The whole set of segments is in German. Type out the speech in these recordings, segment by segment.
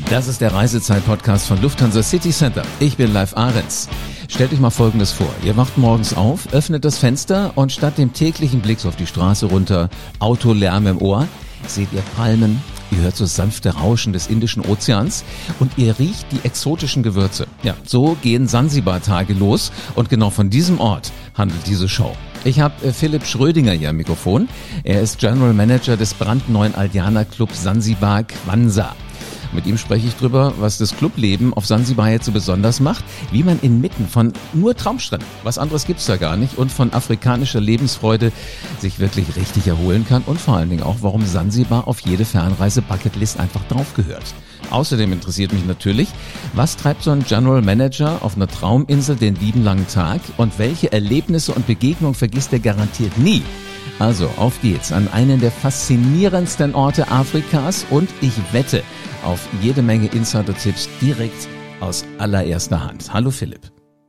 Das ist der Reisezeit-Podcast von Lufthansa City Center. Ich bin Live Ahrens. Stellt euch mal Folgendes vor. Ihr wacht morgens auf, öffnet das Fenster und statt dem täglichen Blicks auf die Straße runter, Autolärm im Ohr, seht ihr Palmen, ihr hört so sanfte Rauschen des Indischen Ozeans und ihr riecht die exotischen Gewürze. Ja, so gehen Sansibar-Tage los und genau von diesem Ort handelt diese Show. Ich habe Philipp Schrödinger hier am Mikrofon. Er ist General Manager des brandneuen Aldiana Club Sansibar Kwanza. Mit ihm spreche ich drüber, was das Clubleben auf Sansibar jetzt so besonders macht, wie man inmitten von nur Traumstränden, was anderes gibt's da gar nicht, und von afrikanischer Lebensfreude sich wirklich richtig erholen kann und vor allen Dingen auch, warum Sansibar auf jede Fernreise-Bucketlist einfach drauf gehört. Außerdem interessiert mich natürlich, was treibt so ein General Manager auf einer Trauminsel den lieben langen Tag und welche Erlebnisse und Begegnungen vergisst er garantiert nie. Also, auf geht's an einen der faszinierendsten Orte Afrikas und ich wette auf jede Menge Insider-Tipps direkt aus allererster Hand. Hallo Philipp.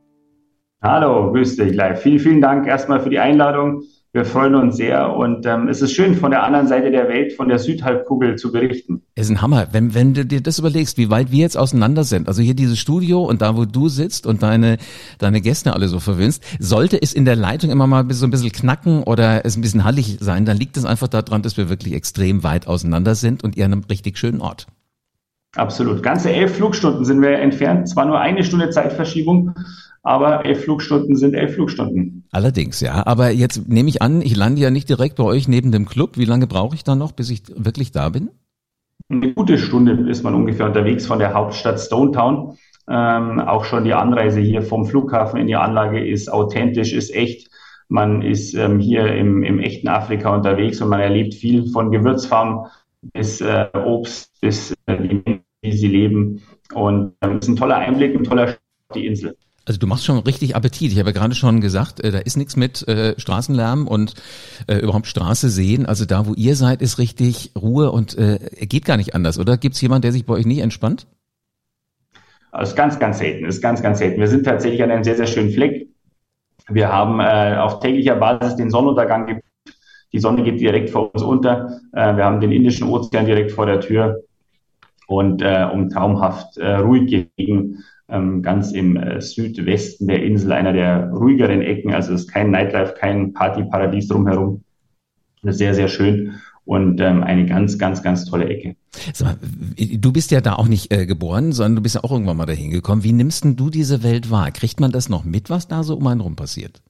Hallo, grüß dich live. Vielen, vielen Dank erstmal für die Einladung. Wir freuen uns sehr und es ist schön, von der anderen Seite der Welt, von der Südhalbkugel zu berichten. Es ist ein Hammer, wenn du dir das überlegst, wie weit wir jetzt auseinander sind. Also hier dieses Studio und da, wo du sitzt und deine Gäste alle so verwöhnst, sollte es in der Leitung immer mal so ein bisschen knacken oder es ein bisschen hallig sein, dann liegt es einfach daran, dass wir wirklich extrem weit auseinander sind und ihr an einem richtig schönen Ort. Absolut. Ganze 11 Flugstunden sind wir entfernt. Zwar nur eine Stunde Zeitverschiebung, aber 11 Flugstunden sind 11 Flugstunden. Allerdings, ja. Aber jetzt nehme ich an, ich lande ja nicht direkt bei euch neben dem Club. Wie lange brauche ich dann noch, bis ich wirklich da bin? Eine gute Stunde ist man ungefähr unterwegs von der Hauptstadt Stone Town. Auch schon die Anreise hier vom Flughafen in die Anlage ist authentisch, ist echt. Man ist hier im echten Afrika unterwegs und man erlebt viel von Gewürzfarmen bis Obst, bis wie sie leben. Und es ist ein toller Einblick, ein toller Start auf die Insel. Also du machst schon richtig Appetit. Ich habe ja gerade schon gesagt, da ist nichts mit Straßenlärm und überhaupt Straße sehen. Also da, wo ihr seid, ist richtig Ruhe und geht gar nicht anders, oder? Gibt es jemanden, der sich bei euch nicht entspannt? Das ist ganz, ganz selten. Das ist ganz, ganz selten. Wir sind tatsächlich an einem sehr, sehr schönen Fleck. Wir haben auf täglicher Basis den Sonnenuntergang gebucht. Die Sonne geht direkt vor uns unter. Wir haben den Indischen Ozean direkt vor der Tür und traumhaft ruhig gelegen, ganz im Südwesten der Insel, einer der ruhigeren Ecken. Also es ist kein Nightlife, kein Partyparadies drumherum. Das ist sehr, sehr schön und eine ganz, ganz, ganz tolle Ecke. Sag mal, du bist ja da auch nicht geboren, sondern du bist ja auch irgendwann mal dahin gekommen. Wie nimmst denn du diese Welt wahr? Kriegt man das noch mit, was da so um einen rum passiert?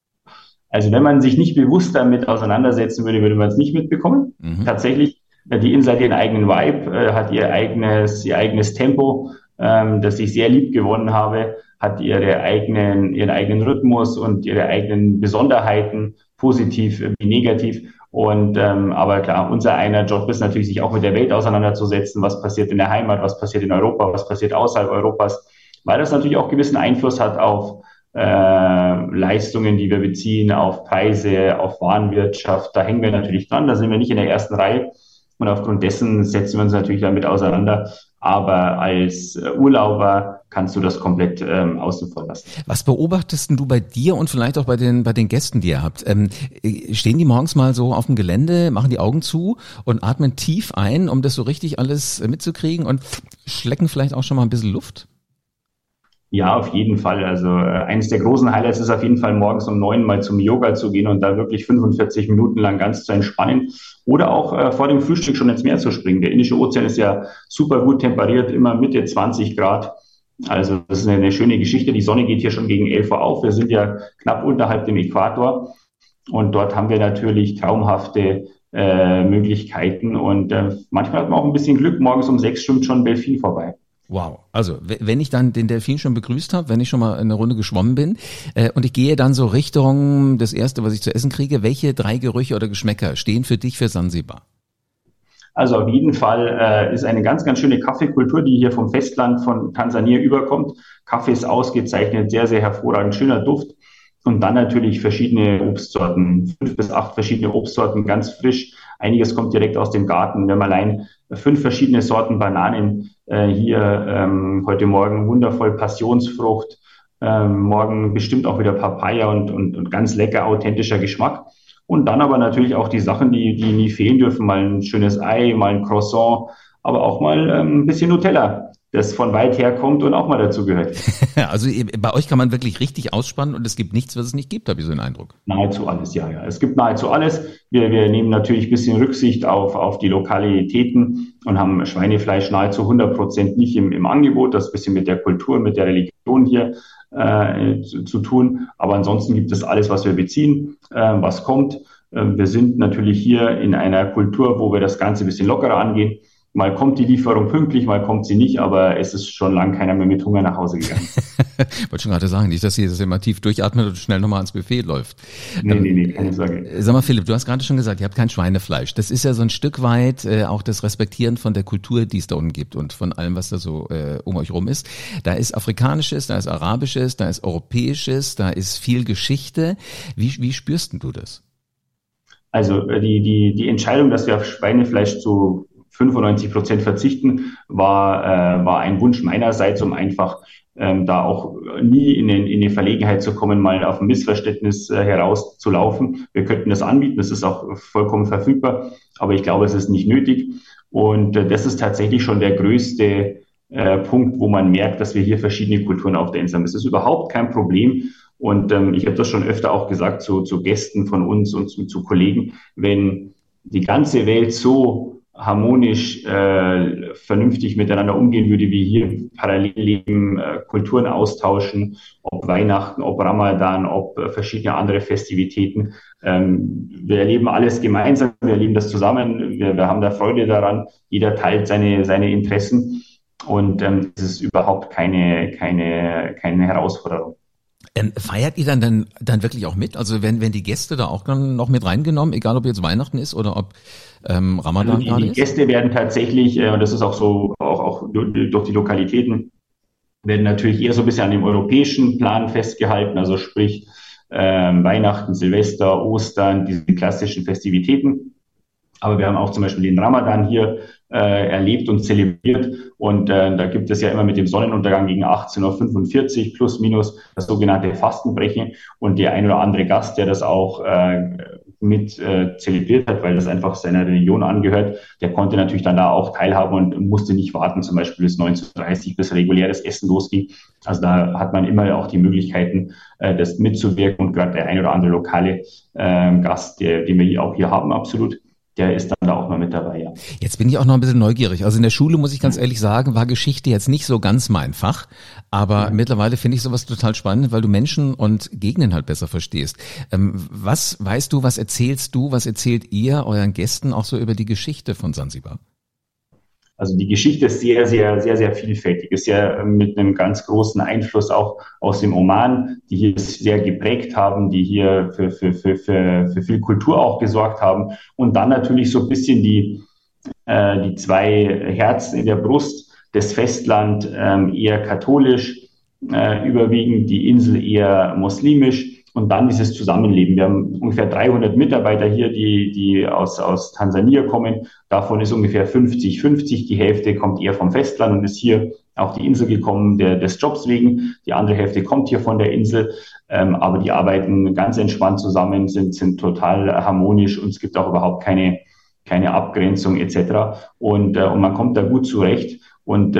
Also wenn man sich nicht bewusst damit auseinandersetzen würde, würde man es nicht mitbekommen. Tatsächlich, die Insel hat ihren eigenen Vibe, hat ihr eigenes Tempo, das ich sehr lieb gewonnen habe, hat ihren eigenen Rhythmus und ihre eigenen Besonderheiten, positiv wie negativ. Und aber klar, unser einer Job ist natürlich, sich auch mit der Welt auseinanderzusetzen, was passiert in der Heimat, was passiert in Europa, was passiert außerhalb Europas, weil das natürlich auch gewissen Einfluss hat auf Leistungen, die wir beziehen, auf Preise, auf Warenwirtschaft. Da hängen wir natürlich dran, da sind wir nicht in der ersten Reihe und aufgrund dessen setzen wir uns natürlich damit auseinander. Aber als Urlauber kannst du das komplett außen vor lassen. Was beobachtest denn du bei dir und vielleicht auch bei den Gästen, die ihr habt? Stehen die morgens mal so auf dem Gelände, machen die Augen zu und atmen tief ein, um das so richtig alles mitzukriegen und schlecken vielleicht auch schon mal ein bisschen Luft? Ja, auf jeden Fall. Also eines der großen Highlights ist auf jeden Fall morgens um 9 mal zum Yoga zu gehen und da wirklich 45 Minuten lang ganz zu entspannen oder auch vor dem Frühstück schon ins Meer zu springen. Der Indische Ozean ist ja super gut temperiert, immer Mitte 20 Grad. Also das ist eine schöne Geschichte. Die Sonne geht hier schon gegen 11 Uhr auf. Wir sind ja knapp unterhalb dem Äquator und dort haben wir natürlich traumhafte Möglichkeiten und manchmal hat man auch ein bisschen Glück. Morgens um 6 schwimmt schon ein Delfin vorbei. Wow, also wenn ich dann den Delfin schon begrüßt habe, wenn ich schon mal eine Runde geschwommen bin und ich gehe dann so Richtung das Erste, was ich zu essen kriege, welche 3 Gerüche oder Geschmäcker stehen für dich für Sansibar? Also auf jeden Fall ist eine ganz, ganz schöne Kaffeekultur, die hier vom Festland von Tansania überkommt. Kaffee ist ausgezeichnet, sehr, sehr hervorragend, schöner Duft. Und dann natürlich verschiedene Obstsorten, 5 bis 8 verschiedene Obstsorten, ganz frisch. Einiges kommt direkt aus dem Garten. Wir haben allein 5 verschiedene Sorten Bananen hier. Heute Morgen wundervoll Passionsfrucht. Morgen bestimmt auch wieder Papaya und ganz lecker, authentischer Geschmack. Und dann aber natürlich auch die Sachen, die nie fehlen dürfen. Mal ein schönes Ei, mal ein Croissant. aber auch mal ein bisschen Nutella, das von weit her kommt und auch mal dazu gehört. Also bei euch kann man wirklich richtig ausspannen und es gibt nichts, was es nicht gibt, habe ich so den Eindruck. Nahezu alles, ja, ja. Es gibt nahezu alles. Wir nehmen natürlich ein bisschen Rücksicht auf die Lokalitäten und haben Schweinefleisch nahezu 100% nicht im Angebot. Das ist ein bisschen mit der Kultur, mit der Religion hier zu tun. Aber ansonsten gibt es alles, was wir beziehen, was kommt. Wir sind natürlich hier in einer Kultur, wo wir das Ganze ein bisschen lockerer angehen. Mal kommt die Lieferung pünktlich, mal kommt sie nicht, aber es ist schon lange keiner mehr mit Hunger nach Hause gegangen. Wollte schon gerade sagen, nicht, dass ihr das immer tief durchatmet und schnell nochmal ans Buffet läuft. Nee, keine Sorge. Sag mal, Philipp, du hast gerade schon gesagt, ihr habt kein Schweinefleisch. Das ist ja so ein Stück weit auch das Respektieren von der Kultur, die es da unten gibt und von allem, was da so um euch rum ist. Da ist Afrikanisches, da ist Arabisches, da ist Europäisches, da ist viel Geschichte. Wie spürst denn du das? Also die Entscheidung, dass wir auf Schweinefleisch zu 95% verzichten, war ein Wunsch meinerseits, um einfach da auch nie in die Verlegenheit zu kommen, mal auf ein Missverständnis herauszulaufen. Wir könnten das anbieten, es ist auch vollkommen verfügbar, aber ich glaube, es ist nicht nötig. Und das ist tatsächlich schon der größte Punkt, wo man merkt, dass wir hier verschiedene Kulturen auf der Insel haben. Es ist überhaupt kein Problem. Und ich habe das schon öfter auch gesagt zu Gästen von uns und zu Kollegen, wenn die ganze Welt so harmonisch, vernünftig miteinander umgehen würde, wie hier parallel leben, Kulturen austauschen, ob Weihnachten, ob Ramadan, ob verschiedene andere Festivitäten. Wir erleben alles gemeinsam, wir erleben das zusammen, wir haben da Freude daran, jeder teilt seine Interessen und es ist überhaupt keine Herausforderung. Feiert ihr dann wirklich auch mit? Also wenn die Gäste da auch dann noch mit reingenommen, egal ob jetzt Weihnachten ist oder ob Ramadan also gerade ist? Die Gäste werden tatsächlich, und das ist auch so, auch durch die Lokalitäten, werden natürlich eher so ein bisschen an dem europäischen Plan festgehalten, also sprich Weihnachten, Silvester, Ostern, diese klassischen Festivitäten. Aber wir haben auch zum Beispiel den Ramadan hier erlebt und zelebriert. Und da gibt es ja immer mit dem Sonnenuntergang gegen 18:45 Uhr plus minus das sogenannte Fastenbrechen. Und der ein oder andere Gast, der das auch mit zelebriert hat, weil das einfach seiner Religion angehört, der konnte natürlich dann da auch teilhaben und musste nicht warten, zum Beispiel bis 19:30 Uhr, bis reguläres Essen losging. Also da hat man immer auch die Möglichkeiten, das mitzuwirken. Und gerade der ein oder andere lokale Gast, den wir hier auch hier haben, absolut, der ist dann da auch mal mit dabei, ja. Jetzt bin ich auch noch ein bisschen neugierig. Also in der Schule, muss ich ganz ehrlich sagen, war Geschichte jetzt nicht so ganz mein Fach. Aber mittlerweile finde ich sowas total spannend, weil du Menschen und Gegenden halt besser verstehst. Was weißt du, was erzählst du, was erzählt ihr euren Gästen auch so über die Geschichte von Sansibar? Also die Geschichte ist sehr, sehr, sehr, sehr vielfältig. Ist ja mit einem ganz großen Einfluss auch aus dem Oman, die hier sehr geprägt haben, die hier für viel Kultur auch gesorgt haben. Und dann natürlich so ein bisschen die zwei Herzen in der Brust, das Festland eher katholisch, überwiegend die Insel eher muslimisch. Und dann dieses Zusammenleben. Wir haben ungefähr 300 Mitarbeiter hier, die aus Tansania kommen. Davon ist ungefähr 50-50. Die Hälfte kommt eher vom Festland und ist hier auf die Insel gekommen des Jobs wegen. Die andere Hälfte kommt hier von der Insel. Aber die arbeiten ganz entspannt zusammen, sind total harmonisch und es gibt auch überhaupt keine Abgrenzung etc. Und man kommt da gut zurecht. Und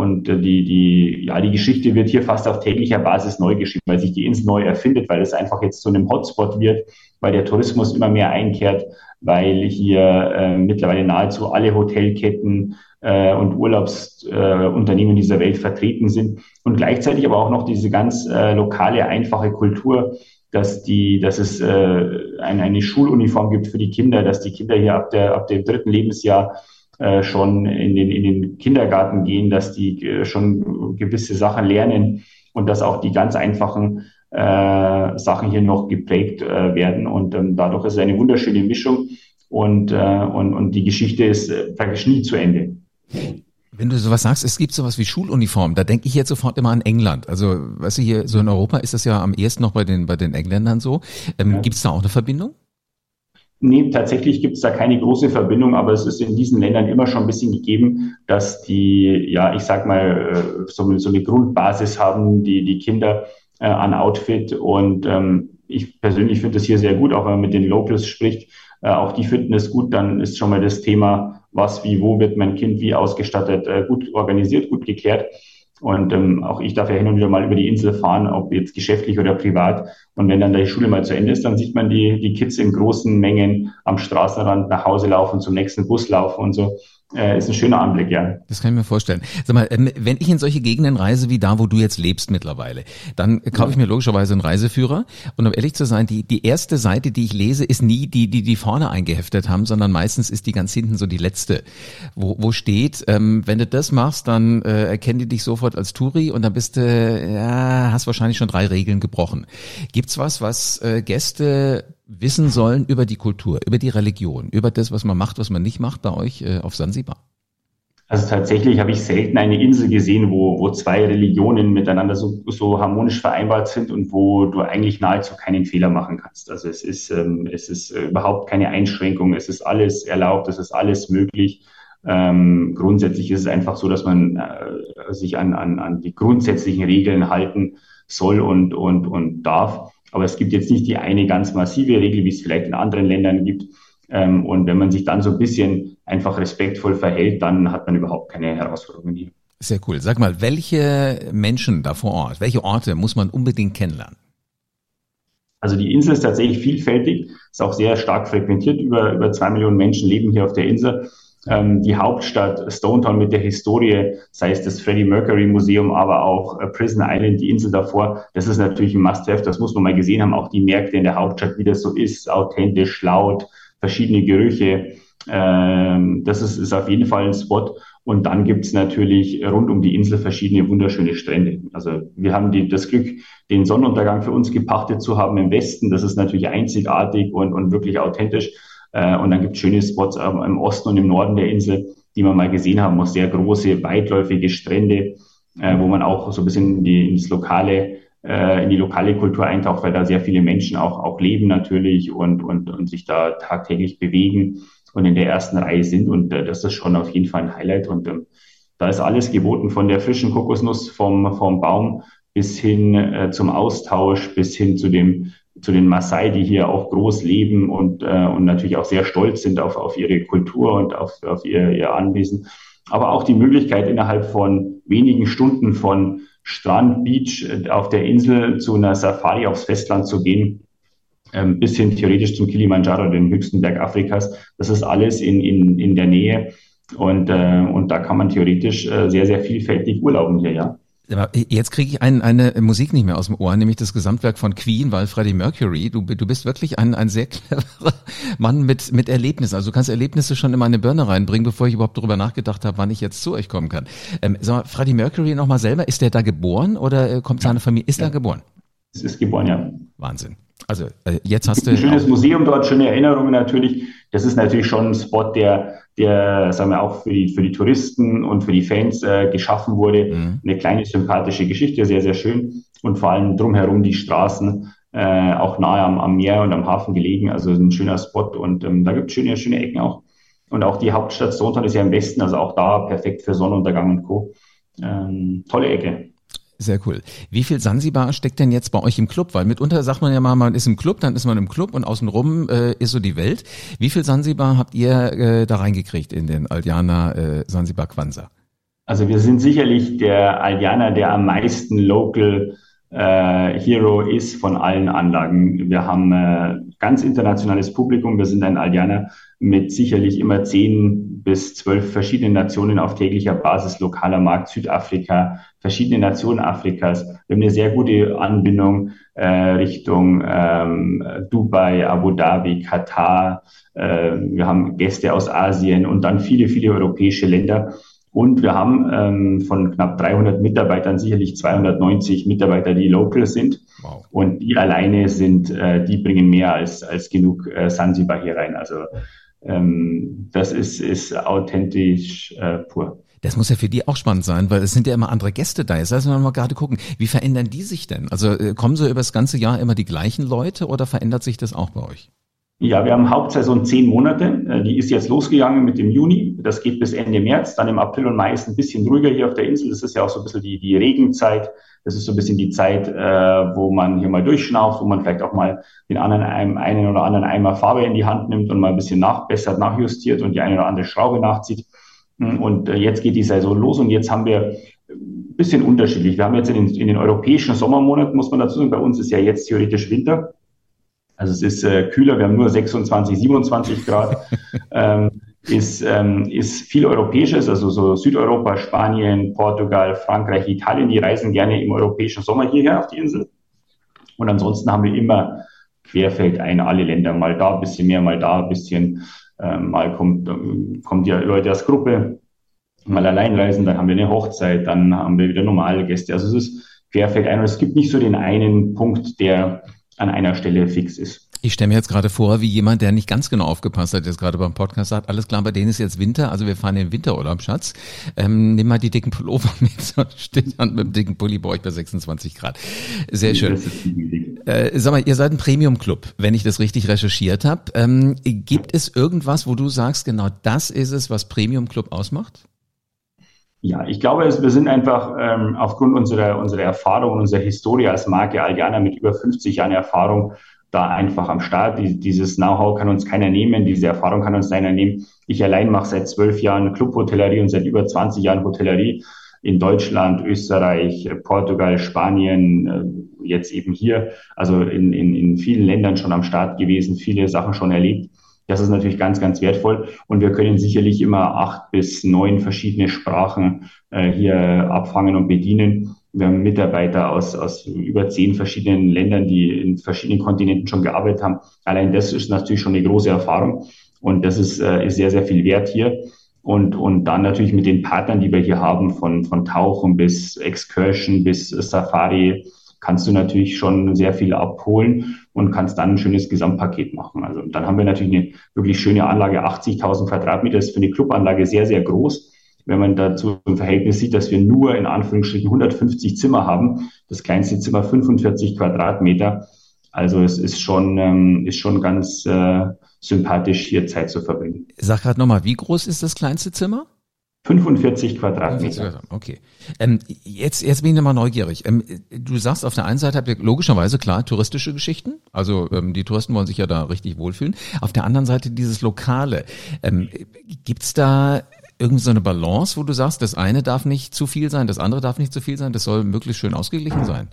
die Geschichte wird hier fast auf täglicher Basis neu geschrieben, weil sich die Insel neu erfindet, weil es einfach jetzt zu einem Hotspot wird, weil der Tourismus immer mehr einkehrt, weil hier mittlerweile nahezu alle Hotelketten und Urlaubsunternehmen dieser Welt vertreten sind und gleichzeitig aber auch noch diese ganz lokale, einfache Kultur, dass es eine Schuluniform gibt für die Kinder, dass die Kinder hier ab dem 3. Lebensjahr schon in den Kindergarten gehen, dass die schon gewisse Sachen lernen und dass auch die ganz einfachen Sachen hier noch geprägt werden. Und dadurch ist es eine wunderschöne Mischung und die Geschichte ist praktisch nie zu Ende. Wenn du sowas sagst, es gibt sowas wie Schuluniform, da denke ich jetzt sofort immer an England. Also, weißt du, hier so in Europa ist das ja am ehesten noch bei den Engländern so. Gibt es da auch eine Verbindung? Nee, tatsächlich gibt es da keine große Verbindung, aber es ist in diesen Ländern immer schon ein bisschen gegeben, dass die, ja, ich sag mal, so eine Grundbasis haben, die Kinder an Outfit. Und ich persönlich finde das hier sehr gut, auch wenn man mit den Locals spricht, auch die finden es gut, dann ist schon mal das Thema, was, wie, wo wird mein Kind wie ausgestattet, gut organisiert, gut geklärt. Und auch ich darf ja hin und wieder mal über die Insel fahren, ob jetzt geschäftlich oder privat. Und wenn dann die Schule mal zu Ende ist, dann sieht man die Kids in großen Mengen am Straßenrand nach Hause laufen, zum nächsten Bus laufen und so. Ist ein schöner Anblick, ja. Das kann ich mir vorstellen. Sag mal, wenn ich in solche Gegenden reise wie da, wo du jetzt lebst mittlerweile, dann kaufe ich mir logischerweise einen Reiseführer. Und um ehrlich zu sein, die erste Seite, die ich lese, ist nie die vorne eingeheftet haben, sondern meistens ist die ganz hinten so die letzte, wo steht, wenn du das machst, dann erkennen die dich sofort als Touri und dann bist du, hast wahrscheinlich schon 3 Regeln gebrochen. Gibt's was Gäste wissen sollen über die Kultur, über die Religion, über das, was man macht, was man nicht macht bei euch auf Sansibar? Also tatsächlich habe ich selten eine Insel gesehen, wo 2 Religionen miteinander so harmonisch vereinbart sind und wo du eigentlich nahezu keinen Fehler machen kannst. Also es ist überhaupt keine Einschränkung, es ist alles erlaubt, es ist alles möglich. Grundsätzlich ist es einfach so, dass man sich an die grundsätzlichen Regeln halten soll und darf. Aber es gibt jetzt nicht die eine ganz massive Regel, wie es vielleicht in anderen Ländern gibt. Und wenn man sich dann so ein bisschen einfach respektvoll verhält, dann hat man überhaupt keine Herausforderungen hier. Sehr cool. Sag mal, welche Menschen da vor Ort, welche Orte muss man unbedingt kennenlernen? Also die Insel ist tatsächlich vielfältig, ist auch sehr stark frequentiert. Über 2 Millionen Menschen leben hier auf der Insel. Die Hauptstadt Stonetown mit der Historie, sei es das Freddie Mercury Museum, aber auch Prison Island, die Insel davor, das ist natürlich ein Must-have, das muss man mal gesehen haben, auch die Märkte in der Hauptstadt, wie das so ist, authentisch, laut, verschiedene Gerüche. Das ist auf jeden Fall ein Spot. Und dann gibt's natürlich rund um die Insel verschiedene wunderschöne Strände. Also wir haben das Glück, den Sonnenuntergang für uns gepachtet zu haben im Westen. Das ist natürlich einzigartig und wirklich authentisch. Und dann gibt es schöne Spots im Osten und im Norden der Insel, die wir mal gesehen haben, auch sehr große, weitläufige Strände, wo man auch so ein bisschen in die lokale Kultur eintaucht, weil da sehr viele Menschen auch leben natürlich und sich da tagtäglich bewegen und in der ersten Reihe sind. Und das ist schon auf jeden Fall ein Highlight. Und da ist alles geboten, von der frischen Kokosnuss vom Baum bis hin zum Austausch, bis hin zu den Maasai, die hier auch groß leben und natürlich auch sehr stolz sind auf ihre Kultur und auf ihr Anwesen. Aber auch die Möglichkeit, innerhalb von wenigen Stunden von Strand, Beach auf der Insel zu einer Safari aufs Festland zu gehen, bis hin theoretisch zum Kilimanjaro, den höchsten Berg Afrikas. Das ist alles in der Nähe und da kann man theoretisch sehr, sehr vielfältig urlauben hier, ja. Jetzt kriege ich eine Musik nicht mehr aus dem Ohr, nämlich das Gesamtwerk von Queen, weil Freddie Mercury, du bist wirklich ein sehr cleverer Mann mit Erlebnissen. Also du kannst Erlebnisse schon in meine Birne reinbringen, bevor ich überhaupt darüber nachgedacht habe, wann ich jetzt zu euch kommen kann. Sag mal, Freddie Mercury nochmal selber, ist der da geboren oder kommt seine Familie? Ist er geboren? Es ist geboren, ja. Wahnsinn. Also jetzt hast du... Ein schönes Museum dort, schöne Erinnerungen natürlich. Das ist natürlich schon ein Spot, der sagen wir auch für die Touristen und für die Fans geschaffen wurde. Mhm. Eine kleine sympathische Geschichte, sehr, sehr schön. Und vor allem drumherum die Straßen, auch nahe am Meer und am Hafen gelegen. Also ein schöner Spot und da gibt es schöne Ecken auch. Und auch die Hauptstadt Stonetown ist ja im Westen, also auch da perfekt für Sonnenuntergang und Co. Tolle Ecke. Sehr cool. Wie viel Sansibar steckt denn jetzt bei euch im Club? Weil mitunter sagt man ja mal, man ist im Club, dann ist man im Club und außenrum ist so die Welt. Wie viel Sansibar habt ihr da reingekriegt in den Aldiana Sansibar Quanza? Also wir sind sicherlich der Aldiana, der am meisten Local Hero ist von allen Anlagen. Wir haben ganz internationales Publikum. Wir sind ein Aldiana mit sicherlich immer 10 bis 12 verschiedenen Nationen auf täglicher Basis, lokaler Markt, Südafrika, verschiedene Nationen Afrikas. Wir haben eine sehr gute Anbindung Richtung Dubai, Abu Dhabi, Katar. Wir haben Gäste aus Asien und dann viele, viele europäische Länder. Und wir haben von knapp 300 Mitarbeitern sicherlich 290 Mitarbeiter, die local sind. Wow. Und die alleine die bringen mehr als genug Sansibar hier rein. Also das ist authentisch pur. Das muss ja für die auch spannend sein, weil es sind ja immer andere Gäste da. Jetzt lassen wir mal gerade gucken, wie verändern die sich denn? Also kommen so über das ganze Jahr immer die gleichen Leute oder verändert sich das auch bei euch? Ja, wir haben Hauptsaison 10 Monate. Die ist jetzt losgegangen mit dem Juni. Das geht bis Ende März. Dann im April und Mai ist ein bisschen ruhiger hier auf der Insel. Das ist ja auch so ein bisschen die Regenzeit. Das ist so ein bisschen die Zeit, wo man hier mal durchschnauft, wo man vielleicht auch mal einen oder anderen Eimer Farbe in die Hand nimmt und mal ein bisschen nachbessert, nachjustiert und die eine oder andere Schraube nachzieht. Und jetzt geht die Saison los und jetzt haben wir ein bisschen unterschiedlich. Wir haben jetzt in den europäischen Sommermonaten, muss man dazu sagen, bei uns ist ja jetzt theoretisch Winter. Also es ist kühler, wir haben nur 26, 27 Grad. Ist viel Europäisches, also so Südeuropa, Spanien, Portugal, Frankreich, Italien, die reisen gerne im europäischen Sommer hierher auf die Insel. Und ansonsten haben wir immer querfeldein alle Länder, mal da ein bisschen mehr, mal da ein bisschen, mal kommt ja Leute aus Gruppe, mal allein reisen, dann haben wir eine Hochzeit, dann haben wir wieder normale Gäste. Also es ist querfeldein und es gibt nicht so den einen Punkt, der an einer Stelle fix ist. Ich stelle mir jetzt gerade vor, wie jemand, der nicht ganz genau aufgepasst hat, jetzt gerade beim Podcast sagt, alles klar, bei denen ist jetzt Winter, also wir fahren in den Winterurlaub, Schatz. Nimm mal die dicken Pullover mit und steht dann mit dem dicken Pulli bei euch bei 26 Grad. Sehr schön. Sag mal, ihr seid ein Premium-Club, wenn ich das richtig recherchiert habe. Gibt es irgendwas, wo du sagst, genau das ist es, was Premium-Club ausmacht? Ja, ich glaube, wir sind einfach aufgrund unserer Erfahrung, unserer Historie als Marke Aldiana mit über 50 Jahren Erfahrung da einfach am Start. Dieses Know-how kann uns keiner nehmen, diese Erfahrung kann uns keiner nehmen. Ich allein mache seit 12 Jahren Clubhotellerie und seit über 20 Jahren Hotellerie in Deutschland, Österreich, Portugal, Spanien, jetzt eben hier, also in vielen Ländern schon am Start gewesen, viele Sachen schon erlebt. Das ist natürlich ganz, ganz wertvoll und wir können sicherlich immer 8 bis 9 verschiedene Sprachen hier abfangen und bedienen. Wir haben Mitarbeiter aus über 10 verschiedenen Ländern, die in verschiedenen Kontinenten schon gearbeitet haben. Allein das ist natürlich schon eine große Erfahrung und das ist sehr, sehr viel wert hier. Und dann natürlich mit den Partnern, die wir hier haben, von Tauchen bis Excursion bis Safari, kannst du natürlich schon sehr viel abholen und kannst dann ein schönes Gesamtpaket machen. Also dann haben wir natürlich eine wirklich schöne Anlage, 80.000 Quadratmeter, das ist für eine Clubanlage sehr, sehr groß. Wenn man dazu im Verhältnis sieht, dass wir nur in Anführungsstrichen 150 Zimmer haben, das kleinste Zimmer 45 Quadratmeter. Also es ist schon ganz sympathisch, hier Zeit zu verbringen. Sag gerade nochmal, wie groß ist das kleinste Zimmer? 45 Quadratmeter. Okay. Jetzt bin ich nochmal neugierig. Du sagst, auf der einen Seite habt ihr logischerweise klar touristische Geschichten. Also die Touristen wollen sich ja da richtig wohlfühlen. Auf der anderen Seite dieses Lokale. Gibt's da irgendwie so eine Balance, wo du sagst, das eine darf nicht zu viel sein, das andere darf nicht zu viel sein, das soll möglichst schön ausgeglichen sein?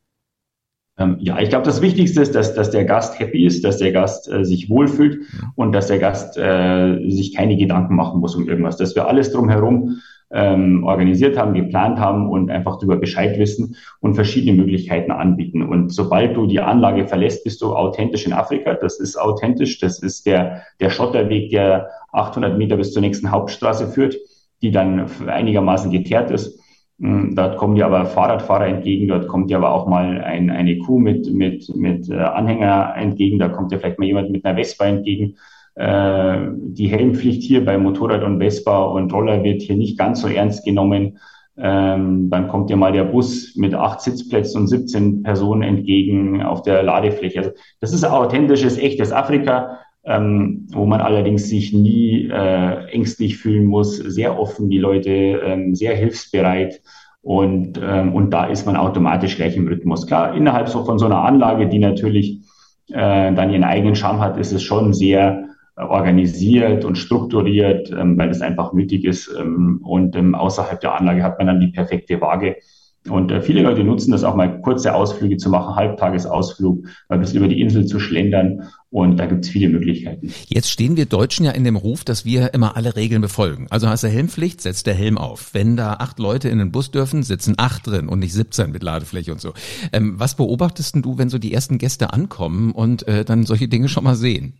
Ja, ich glaube, das Wichtigste ist, dass der Gast happy ist, dass der Gast sich wohlfühlt und dass der Gast sich keine Gedanken machen muss um irgendwas. Dass wir alles drumherum organisiert haben, geplant haben und einfach darüber Bescheid wissen und verschiedene Möglichkeiten anbieten. Und sobald du die Anlage verlässt, bist du authentisch in Afrika. Das ist authentisch. Das ist der Schotterweg, der 800 Meter bis zur nächsten Hauptstraße führt, die dann einigermaßen geteert ist. Dort kommen dir aber Fahrradfahrer entgegen, dort kommt dir aber auch mal eine Kuh mit Anhänger entgegen, da kommt dir vielleicht mal jemand mit einer Vespa entgegen. Die Helmpflicht hier bei Motorrad und Vespa und Roller wird hier nicht ganz so ernst genommen. Dann kommt dir mal der Bus mit 8 Sitzplätzen und 17 Personen entgegen auf der Ladefläche. Also das ist authentisches, echtes Afrika, wo man allerdings sich nie ängstlich fühlen muss, sehr offen, die Leute sehr hilfsbereit und da ist man automatisch gleich im Rhythmus. Klar, innerhalb von so einer Anlage, die natürlich dann ihren eigenen Charme hat, ist es schon sehr organisiert und strukturiert, weil es einfach nötig ist und außerhalb der Anlage hat man dann die perfekte Waage. Und viele Leute nutzen das auch mal, kurze Ausflüge zu machen, Halbtagesausflug, mal ein bisschen über die Insel zu schlendern. Und da gibt's viele Möglichkeiten. Jetzt stehen wir Deutschen ja in dem Ruf, dass wir immer alle Regeln befolgen. Also hast du Helmpflicht, setzt der Helm auf. Wenn da 8 Leute in den Bus dürfen, sitzen 8 drin und nicht 17 mit Ladefläche und so. Was beobachtest denn du, wenn so die ersten Gäste ankommen und dann solche Dinge schon mal sehen?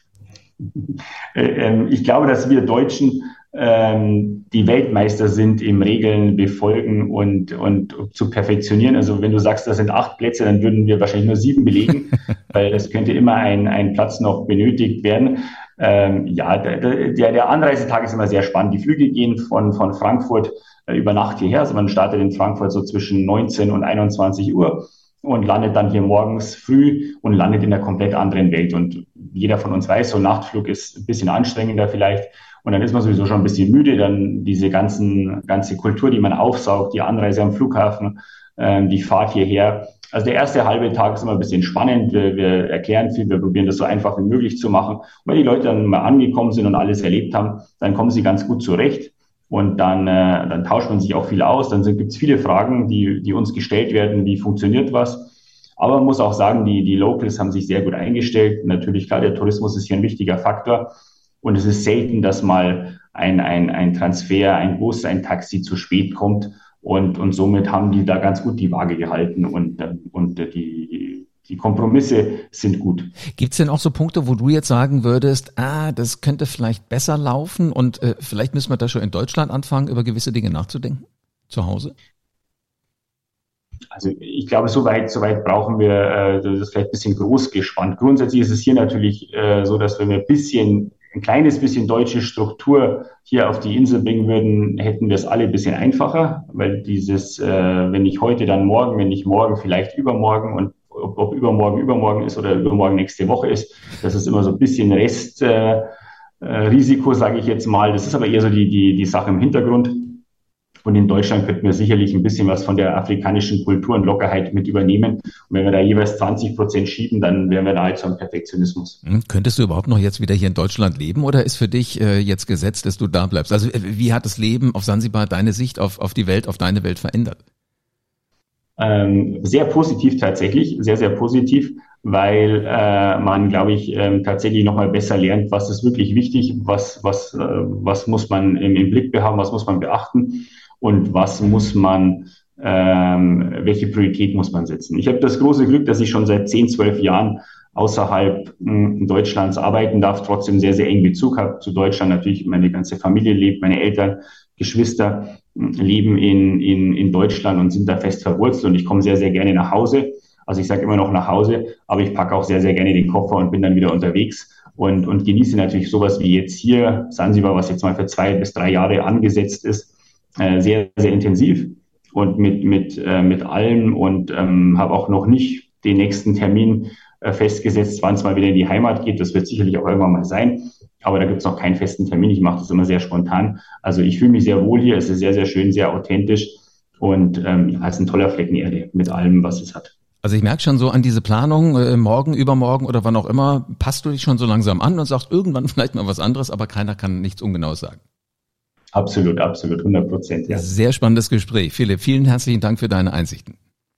Ich glaube, dass wir Deutschen die Weltmeister sind im Regeln befolgen und zu perfektionieren. Also wenn du sagst, das sind 8 Plätze, dann würden wir wahrscheinlich nur 7 belegen, weil es könnte immer ein Platz noch benötigt werden. Der Anreisetag ist immer sehr spannend. Die Flüge gehen von Frankfurt über Nacht hierher. Also man startet in Frankfurt so zwischen 19 und 21 Uhr und landet dann hier morgens früh und landet in einer komplett anderen Welt. Und jeder von uns weiß, so ein Nachtflug ist ein bisschen anstrengender vielleicht. Und dann ist man sowieso schon ein bisschen müde. Dann diese ganze Kultur, die man aufsaugt, die Anreise am Flughafen, die Fahrt hierher. Also der erste halbe Tag ist immer ein bisschen spannend. Wir erklären viel, wir probieren das so einfach wie möglich zu machen. Und wenn die Leute dann mal angekommen sind und alles erlebt haben, dann kommen sie ganz gut zurecht. Und dann tauscht man sich auch viel aus. Dann gibt es viele Fragen, die uns gestellt werden. Wie funktioniert was? Aber man muss auch sagen, die Locals haben sich sehr gut eingestellt. Natürlich, klar, der Tourismus ist hier ein wichtiger Faktor. Und es ist selten, dass mal ein Transfer, ein Bus, ein Taxi zu spät kommt. Und somit haben die da ganz gut die Waage gehalten. Und die Kompromisse sind gut. Gibt es denn auch so Punkte, wo du jetzt sagen würdest, das könnte vielleicht besser laufen und vielleicht müssen wir da schon in Deutschland anfangen, über gewisse Dinge nachzudenken? Zu Hause? Also ich glaube, so weit brauchen wir, das ist vielleicht ein bisschen groß gespannt. Grundsätzlich ist es hier natürlich so, dass wenn wir ein kleines bisschen deutsche Struktur hier auf die Insel bringen würden, hätten wir es alle ein bisschen einfacher, weil wenn nicht heute, dann morgen, wenn nicht morgen, vielleicht übermorgen und ob übermorgen ist oder übermorgen nächste Woche ist, das ist immer so ein bisschen Restrisiko, sage ich jetzt mal. Das ist aber eher so die Sache im Hintergrund. Und in Deutschland könnten wir sicherlich ein bisschen was von der afrikanischen Kultur und Lockerheit mit übernehmen. Und wenn wir da jeweils 20% schieben, dann wären wir da halt so am Perfektionismus. Könntest du überhaupt noch jetzt wieder hier in Deutschland leben oder ist für dich jetzt gesetzt, dass du da bleibst? Also wie hat das Leben auf Sansibar deine Sicht auf die Welt, auf deine Welt verändert? Sehr positiv tatsächlich, sehr, sehr positiv, weil man, glaube ich, tatsächlich nochmal besser lernt, was ist wirklich wichtig, was muss man im Blick behaben, was muss man beachten und welche Priorität muss man setzen. Ich habe das große Glück, dass ich schon seit 10, 12 Jahren außerhalb Deutschlands arbeiten darf, trotzdem sehr, sehr eng Bezug habe zu Deutschland. Natürlich meine ganze Familie lebt, meine Eltern, Geschwister leben in Deutschland und sind da fest verwurzelt und ich komme sehr, sehr gerne nach Hause. Also ich sage immer noch nach Hause, aber ich packe auch sehr, sehr gerne den Koffer und bin dann wieder unterwegs und genieße natürlich sowas wie jetzt hier Sansibar, was jetzt mal für 2 bis 3 Jahre angesetzt ist, sehr, sehr intensiv und mit allem und habe auch noch nicht den nächsten Termin festgesetzt, wann es mal wieder in die Heimat geht. Das wird sicherlich auch irgendwann mal sein. Aber da gibt es noch keinen festen Termin. Ich mache das immer sehr spontan. Also ich fühle mich sehr wohl hier. Es ist sehr, sehr schön, sehr authentisch und es ist ein toller Flecken Erde mit allem, was es hat. Also ich merke schon so an diese Planung, morgen, übermorgen oder wann auch immer, passt du dich schon so langsam an und sagst irgendwann vielleicht mal was anderes, aber keiner kann nichts Ungenaues sagen. Absolut, 100%. Ja. Sehr spannendes Gespräch. Philipp, vielen herzlichen Dank für deine Einsichten.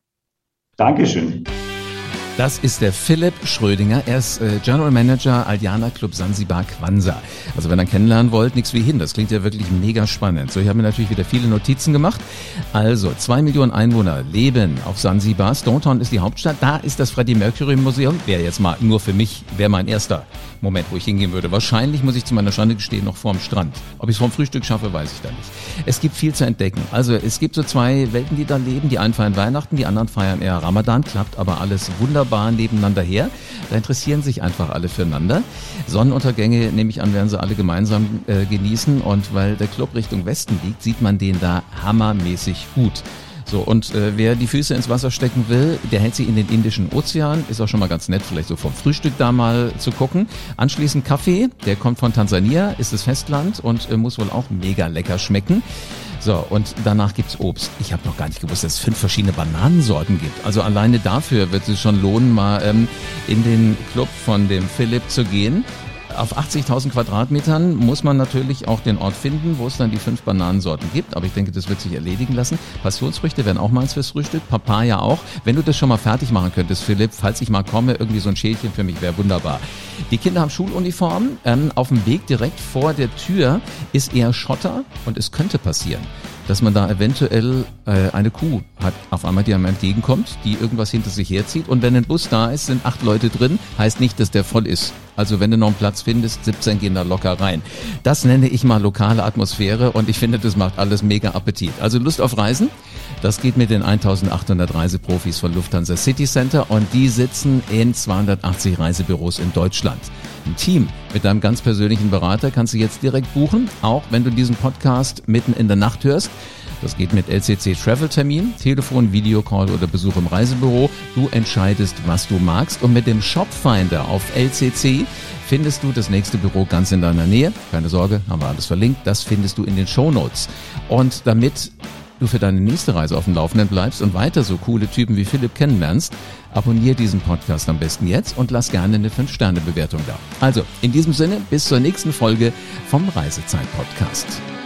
Dankeschön. Das ist der Philipp Schrödinger. Er ist General Manager Aldiana Club Sansibar Quansa. Also wenn ihr kennenlernen wollt, nichts wie hin. Das klingt ja wirklich mega spannend. So, ich habe mir natürlich wieder viele Notizen gemacht. Also 2 Millionen Einwohner leben auf Sansibar. Stone Town ist die Hauptstadt. Da ist das Freddie Mercury Museum. Wäre jetzt mal nur für mich, wäre mein erster Moment, wo ich hingehen würde. Wahrscheinlich muss ich zu meiner Schande gestehen, noch vorm Strand. Ob ich es vorm Frühstück schaffe, weiß ich da nicht. Es gibt viel zu entdecken. Also es gibt so 2 Welten, die da leben. Die einen feiern Weihnachten, die anderen feiern eher Ramadan. Klappt aber alles wunderbar nebeneinander her. Da interessieren sich einfach alle füreinander. Sonnenuntergänge, nehme ich an, werden sie alle gemeinsam genießen. Und weil der Club Richtung Westen liegt, sieht man den da hammermäßig gut. So, und wer die Füße ins Wasser stecken will, der hält sie in den Indischen Ozean. Ist auch schon mal ganz nett, vielleicht so vom Frühstück da mal zu gucken. Anschließend Kaffee, der kommt von Tansania, ist das Festland und muss wohl auch mega lecker schmecken. So, und danach gibt's Obst. Ich habe noch gar nicht gewusst, dass es 5 verschiedene Bananensorten gibt. Also alleine dafür wird es schon lohnen, mal in den Club von dem Philipp zu gehen. Auf 80.000 Quadratmetern muss man natürlich auch den Ort finden, wo es dann die 5 Bananensorten gibt. Aber ich denke, das wird sich erledigen lassen. Passionsfrüchte wären auch mal fürs Frühstück. Papaya auch. Wenn du das schon mal fertig machen könntest, Philipp, falls ich mal komme, irgendwie so ein Schälchen für mich wäre wunderbar. Die Kinder haben Schuluniformen. Auf dem Weg direkt vor der Tür ist eher Schotter und es könnte passieren, dass man da eventuell eine Kuh hat, auf einmal die einem entgegenkommt, die irgendwas hinter sich herzieht. Und wenn ein Bus da ist, sind 8 Leute drin, heißt nicht, dass der voll ist. Also wenn du noch einen Platz findest, 17 gehen da locker rein. Das nenne ich mal lokale Atmosphäre und ich finde, das macht alles mega Appetit. Also Lust auf Reisen? Das geht mit den 1800 Reiseprofis von Lufthansa City Center und die sitzen in 280 Reisebüros in Deutschland. Ein Team mit deinem ganz persönlichen Berater kannst du jetzt direkt buchen, auch wenn du diesen Podcast mitten in der Nacht hörst. Das geht mit LCC Travel-Termin, Telefon, Videocall oder Besuch im Reisebüro. Du entscheidest, was du magst. Und mit dem Shopfinder auf LCC findest du das nächste Büro ganz in deiner Nähe. Keine Sorge, haben wir alles verlinkt. Das findest du in den Shownotes. Und damit du für deine nächste Reise auf dem Laufenden bleibst und weiter so coole Typen wie Philipp kennenlernst, abonniere diesen Podcast am besten jetzt und lass gerne eine 5-Sterne-Bewertung da. Also, in diesem Sinne, bis zur nächsten Folge vom Reisezeit-Podcast.